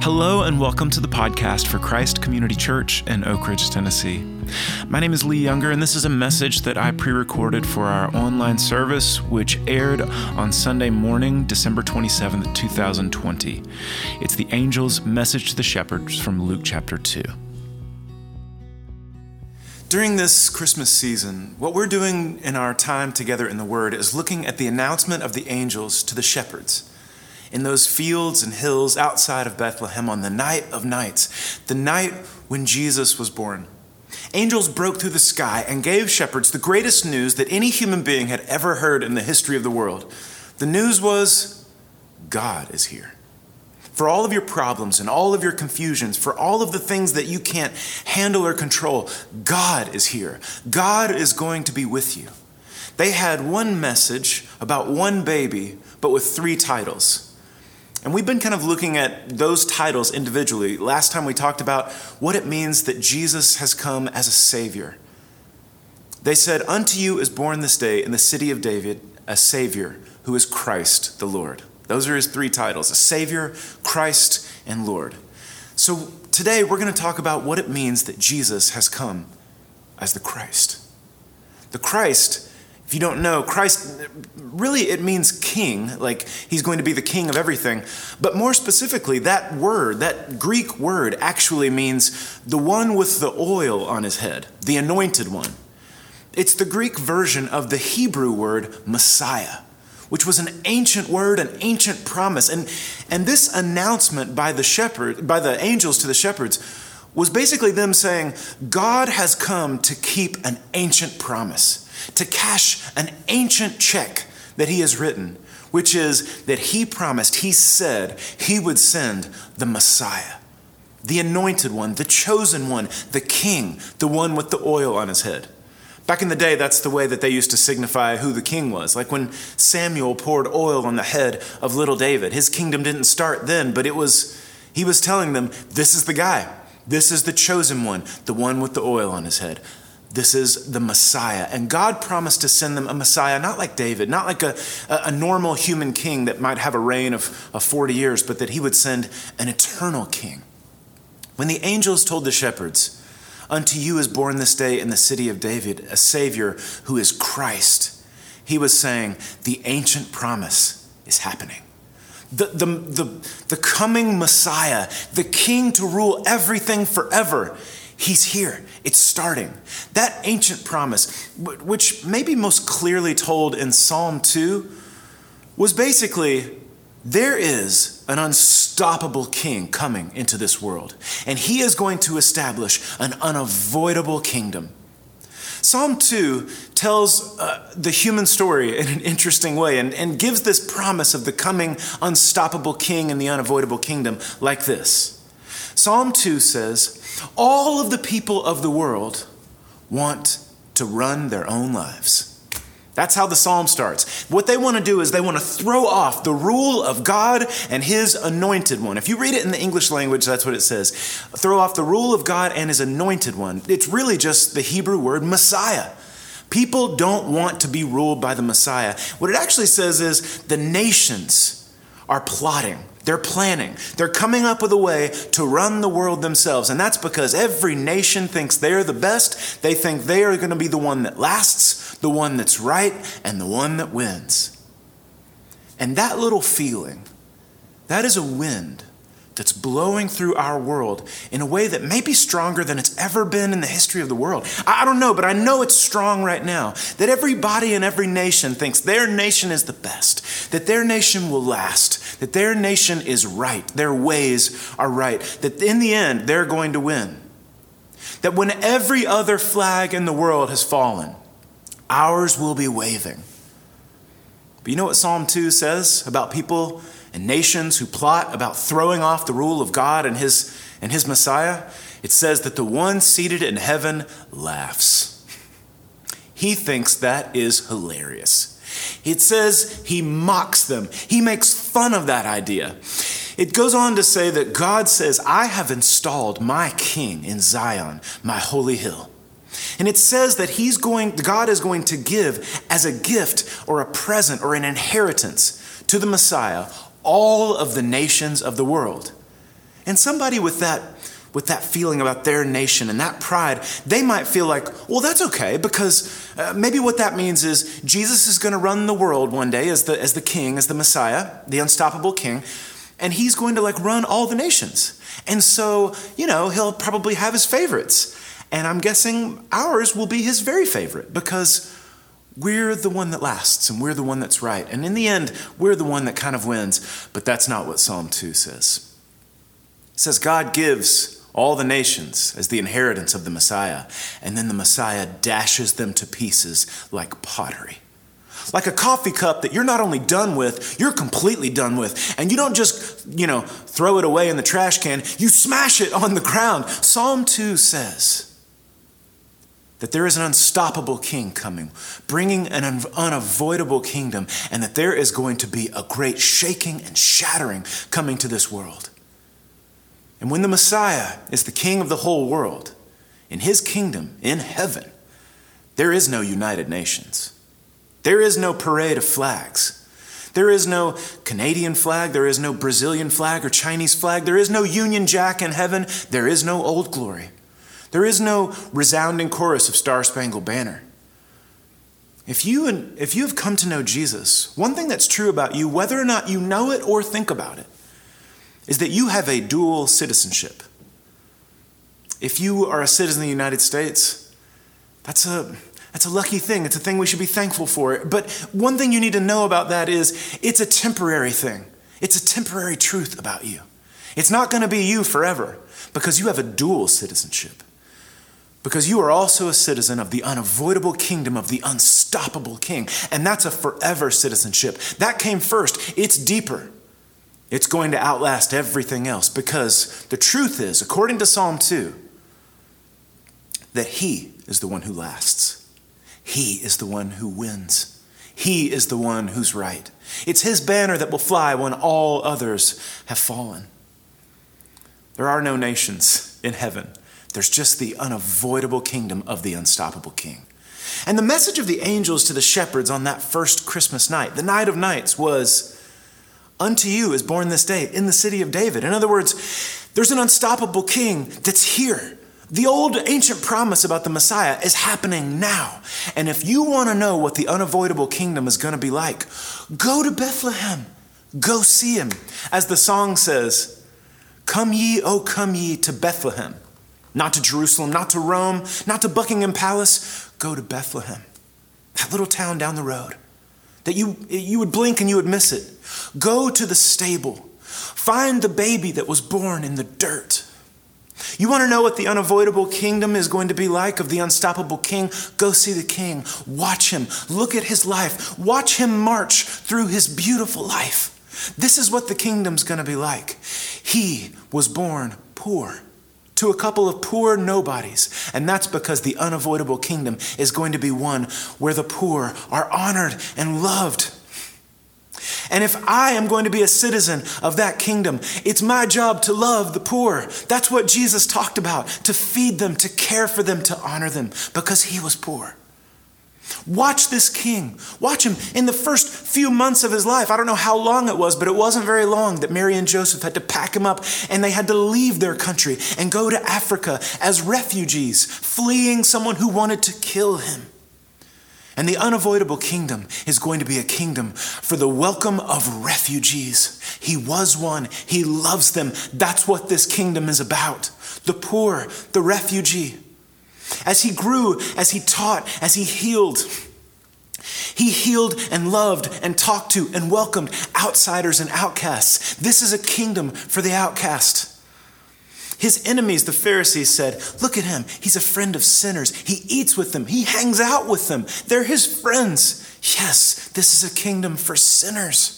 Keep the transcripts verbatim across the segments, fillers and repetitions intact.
Hello and welcome to the podcast for Christ Community Church in Oak Ridge, Tennessee. My name is Lee Younger, and this is a message that I pre-recorded for our online service, which aired on Sunday morning, December twenty-seventh, two thousand twenty. It's the angel's message to the shepherds from Luke chapter two. During this Christmas season, what we're doing in our time together in the Word is looking at the announcement of the angels to the shepherds in those fields and hills outside of Bethlehem on the night of nights, the night when Jesus was born. Angels broke through the sky and gave shepherds the greatest news that any human being had ever heard in the history of the world. The news was, God is here. For all of your problems and all of your confusions, for all of the things that you can't handle or control, God is here. God is going to be with you. They had one message about one baby, but with three titles. And we've been kind of looking at those titles individually. Last time we talked about what it means that Jesus has come as a Savior. They said, "Unto you is born this day in the city of David a Savior who is Christ the Lord." Those are his three titles: a Savior, Christ, and Lord. So today we're going to talk about what it means that Jesus has come as the Christ. The Christ, if you don't know, Christ, really it means king, like he's going to be the king of everything. But more specifically, that word, that Greek word actually means the one with the oil on his head, the anointed one. It's the Greek version of the Hebrew word Messiah, which was an ancient word, an ancient promise. And, and this announcement by the shepherd, by the angels to the shepherds was basically them saying, God has come to keep an ancient promise, to cash an ancient check that he has written, which is that he promised, he said he would send the Messiah, the anointed one, the chosen one, the king, the one with the oil on his head. Back in the day, that's the way that they used to signify who the king was. Like when Samuel poured oil on the head of little David, his kingdom didn't start then, but it was, he was telling them, this is the guy. This is the chosen one, the one with the oil on his head. This is the Messiah. And God promised to send them a Messiah, not like David, not like a, a normal human king that might have a reign of, of forty years, but that he would send an eternal king. When the angels told the shepherds, "Unto you is born this day in the city of David a Savior who is Christ," he was saying the ancient promise is happening. The, the, the, the coming Messiah, the king to rule everything forever, he's here. It's starting. That ancient promise, which may be most clearly told in Psalm two, was basically, there is an unstoppable king coming into this world, and he is going to establish an unavoidable kingdom. Psalm two tells uh, the human story in an interesting way and, and gives this promise of the coming unstoppable king and the unavoidable kingdom like this. Psalm two says, all of the people of the world want to run their own lives. That's how the psalm starts. What they want to do is they want to throw off the rule of God and his anointed one. If you read it in the English language, that's what it says. Throw off the rule of God and his anointed one. It's really just the Hebrew word Messiah. People don't want to be ruled by the Messiah. What it actually says is the nations are plotting. They're planning. They're coming up with a way to run the world themselves. And that's because every nation thinks they're the best. They think they are going to be the one that lasts, the one that's right, and the one that wins. And that little feeling, that is a wind that's blowing through our world in a way that may be stronger than it's ever been in the history of the world. I don't know, but I know it's strong right now. That everybody in every nation thinks their nation is the best, that their nation will last, that their nation is right, their ways are right, that in the end they're going to win. That when every other flag in the world has fallen, ours will be waving. But you know what Psalm two says about people and nations who plot about throwing off the rule of God and his, and his Messiah? It says that the one seated in heaven laughs. He thinks that is hilarious. It says he mocks them. He makes fun of that idea. It goes on to say that God says, I have installed my king in Zion, my holy hill. And it says that he's going, God is going to give as a gift or a present or an inheritance to the Messiah all of the nations of the world. And somebody with that, with that feeling about their nation and that pride, they might feel like, well, that's okay, because uh, maybe what that means is Jesus is going to run the world one day as the, as the king, as the Messiah, the unstoppable king, and he's going to like run all the nations. And so, you know, he'll probably have his favorites. And I'm guessing ours will be his very favorite because we're the one that lasts and we're the one that's right. And in the end, we're the one that kind of wins. But that's not what Psalm two says. It says God gives all the nations as the inheritance of the Messiah. And then the Messiah dashes them to pieces like pottery. Like a coffee cup that you're not only done with, you're completely done with. And you don't just, you know, throw it away in the trash can. You smash it on the ground. Psalm two says that there is an unstoppable king coming, bringing an un- unavoidable kingdom, and that there is going to be a great shaking and shattering coming to this world. And when the Messiah is the king of the whole world, in his kingdom, in heaven, there is no United Nations. There is no parade of flags. There is no Canadian flag. There is no Brazilian flag or Chinese flag. There is no Union Jack in heaven. There is no Old Glory. There is no resounding chorus of Star Spangled Banner. If you and if you have come to know Jesus, one thing that's true about you, whether or not you know it or think about it, is that you have a dual citizenship. If you are a citizen of the United States, that's a That's a lucky thing. It's a thing we should be thankful for. But one thing you need to know about that is it's a temporary thing. It's a temporary truth about you. It's not going to be you forever because you have a dual citizenship. Because you are also a citizen of the unavoidable kingdom of the unstoppable king. And that's a forever citizenship. That came first. It's deeper. It's going to outlast everything else because the truth is, according to Psalm two, that he is the one who lasts. He is the one who wins. He is the one who's right. It's his banner that will fly when all others have fallen. There are no nations in heaven. There's just the unavoidable kingdom of the unstoppable king. And the message of the angels to the shepherds on that first Christmas night, the night of nights, was, unto you is born this day in the city of David. In other words, there's an unstoppable king that's here. The old ancient promise about the Messiah is happening now. And if you want to know what the unavoidable kingdom is going to be like, go to Bethlehem. Go see him. As the song says, come ye, oh come ye to Bethlehem. Not to Jerusalem, not to Rome, not to Buckingham Palace. Go to Bethlehem. That little town down the road that you, you would blink and you would miss it. Go to the stable. Find the baby that was born in the dirt. You want to know what the unavoidable kingdom is going to be like of the unstoppable king? Go see the king. Watch him. Look at his life. Watch him march through his beautiful life. This is what the kingdom's going to be like. He was born poor to a couple of poor nobodies. And that's because the unavoidable kingdom is going to be one where the poor are honored and loved. And if I am going to be a citizen of that kingdom, it's my job to love the poor. That's what Jesus talked about, to feed them, to care for them, to honor them, because he was poor. Watch this king. Watch him in the first few months of his life. I don't know how long it was, but it wasn't very long that Mary and Joseph had to pack him up and they had to leave their country and go to Africa as refugees, fleeing someone who wanted to kill him. And the unavoidable kingdom is going to be a kingdom for the welcome of refugees. He was one. He loves them. That's what this kingdom is about. The poor, the refugee. As he grew, as he taught, as he healed, he healed and loved and talked to and welcomed outsiders and outcasts. This is a kingdom for the outcast. His enemies, the Pharisees, said, look at him. He's a friend of sinners. He eats with them. He hangs out with them. They're his friends. Yes, this is a kingdom for sinners.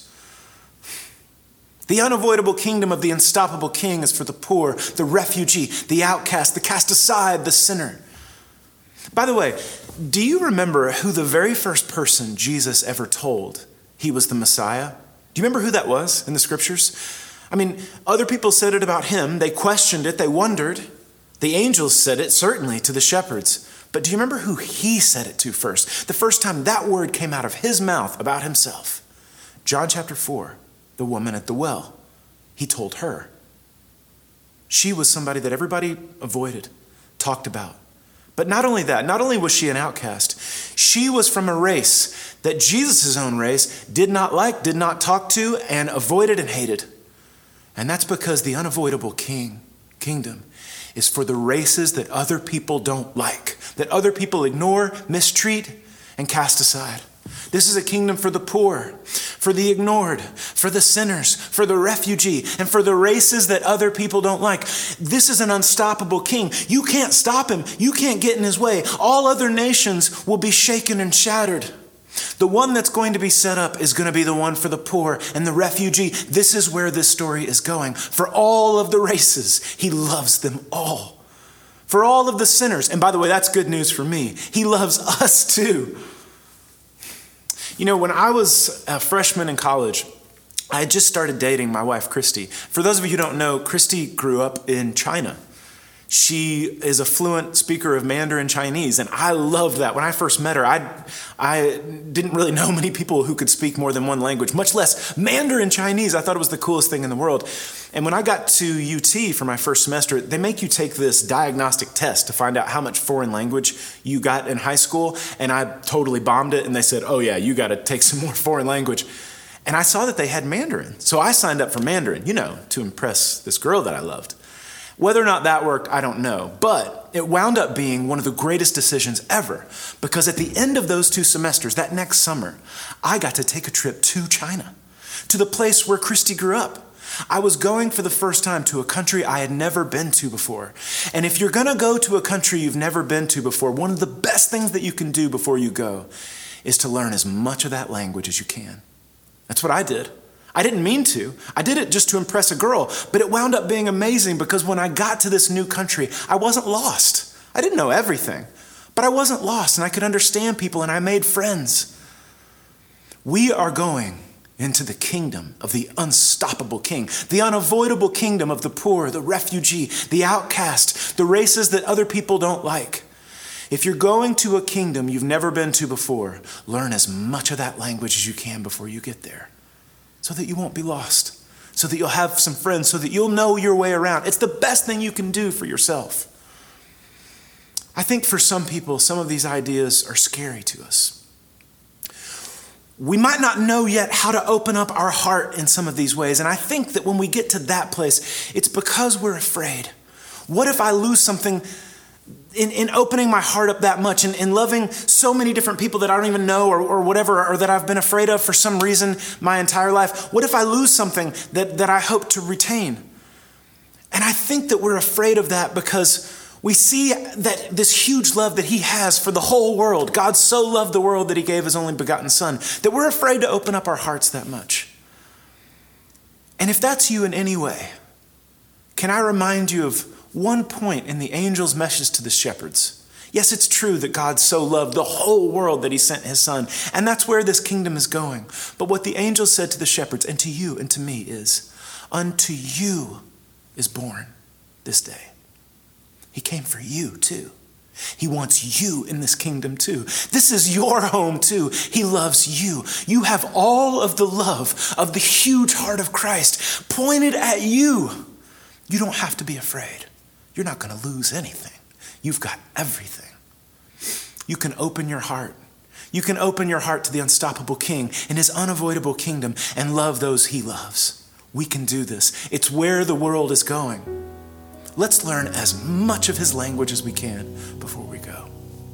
The unavoidable kingdom of the unstoppable king is for the poor, the refugee, the outcast, the cast aside, the sinner. By the way, do you remember who the very first person Jesus ever told he was the Messiah? Do you remember who that was in the scriptures? I mean, other people said it about him. They questioned it. They wondered. The angels said it, certainly, to the shepherds. But do you remember who he said it to first? The first time that word came out of his mouth about himself. John chapter four, the woman at the well. He told her. She was somebody that everybody avoided, talked about. But not only that, not only was she an outcast, she was from a race that Jesus' own race did not like, did not talk to, and avoided and hated. And that's because the unavoidable king, kingdom is for the races that other people don't like, that other people ignore, mistreat, and cast aside. This is a kingdom for the poor, for the ignored, for the sinners, for the refugee, and for the races that other people don't like. This is an unstoppable king. You can't stop him. You can't get in his way. All other nations will be shaken and shattered. The one that's going to be set up is going to be the one for the poor and the refugee. This is where this story is going. For all of the races, he loves them all. For all of the sinners, and by the way, that's good news for me. He loves us too. You know, when I was a freshman in college, I had just started dating my wife, Christy. For those of you who don't know, Christy grew up in China. She is a fluent speaker of Mandarin Chinese, and I loved that. When I first met her, I, I didn't really know many people who could speak more than one language, much less Mandarin Chinese. I thought it was the coolest thing in the world. And when I got to U T for my first semester, they make you take this diagnostic test to find out how much foreign language you got in high school, and I totally bombed it, and they said, oh yeah, you got to take some more foreign language. And I saw that they had Mandarin, so I signed up for Mandarin, you know, to impress this girl that I loved. Whether or not that worked, I don't know. But it wound up being one of the greatest decisions ever, because at the end of those two semesters, that next summer, I got to take a trip to China, to the place where Christy grew up. I was going for the first time to a country I had never been to before. And if you're going to go to a country you've never been to before, one of the best things that you can do before you go is to learn as much of that language as you can. That's what I did. I didn't mean to. I did it just to impress a girl, but it wound up being amazing because when I got to this new country, I wasn't lost. I didn't know everything, but I wasn't lost, and I could understand people, and I made friends. We are going into the kingdom of the unstoppable king, the unavoidable kingdom of the poor, the refugee, the outcast, the races that other people don't like. If you're going to a kingdom you've never been to before, learn as much of that language as you can before you get there, so that you won't be lost, so that you'll have some friends, so that you'll know your way around. It's the best thing you can do for yourself. I think for some people, some of these ideas are scary to us. We might not know yet how to open up our heart in some of these ways, and I think that when we get to that place, it's because we're afraid. What if I lose something In, in opening my heart up that much and in, in loving so many different people that I don't even know or, or whatever, or that I've been afraid of for some reason my entire life? What if I lose something that, that I hope to retain? And I think that we're afraid of that because we see that this huge love that he has for the whole world. God so loved the world that he gave his only begotten son, that we're afraid to open up our hearts that much. And if that's you in any way, can I remind you of one point in the angel's message to the shepherds? Yes, it's true that God so loved the whole world that he sent his son, and that's where this kingdom is going. But what the angel said to the shepherds and to you and to me is, unto you is born this day. He came for you too. He wants you in this kingdom too. This is your home too. He loves you. You have all of the love of the huge heart of Christ pointed at you. You don't have to be afraid. You're not going to lose anything. You've got everything. You can open your heart. You can open your heart to the unstoppable king in his unavoidable kingdom and love those he loves. We can do this. It's where the world is going. Let's learn as much of his language as we can before we go.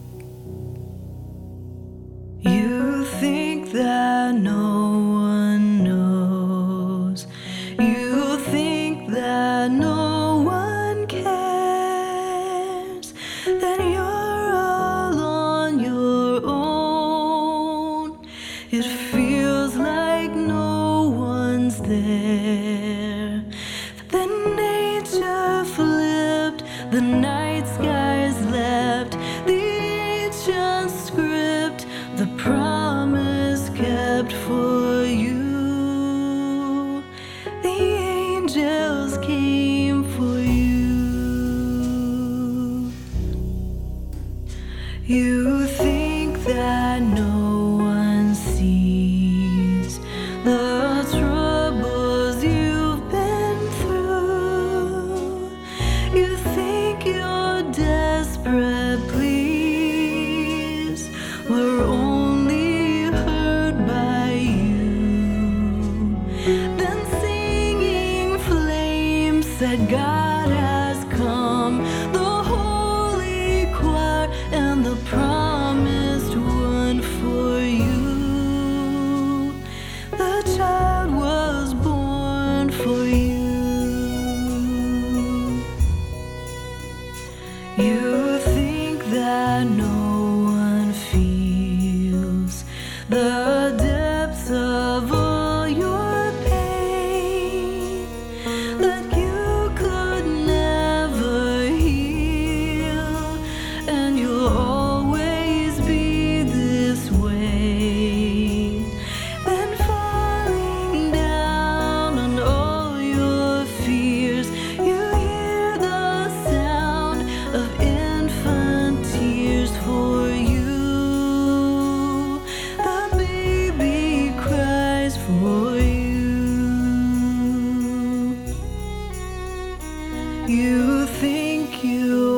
You think that no one knows. You think that no one cares. Then you're all on your own. It feels like no one's there. Then nature flipped, the night skies left, the ancient script, the promise kept for you. The angels came for you. You think that no one sees the troubles you've been through. that God has come, the holy choir and the promised one for you. The child was born for you. You think that no one feels the depths of all your pain, that you could never heal, and you'll always be this way. Then falling down on all your fears, you hear the sound of infant tears for you. The baby cries for you. You think you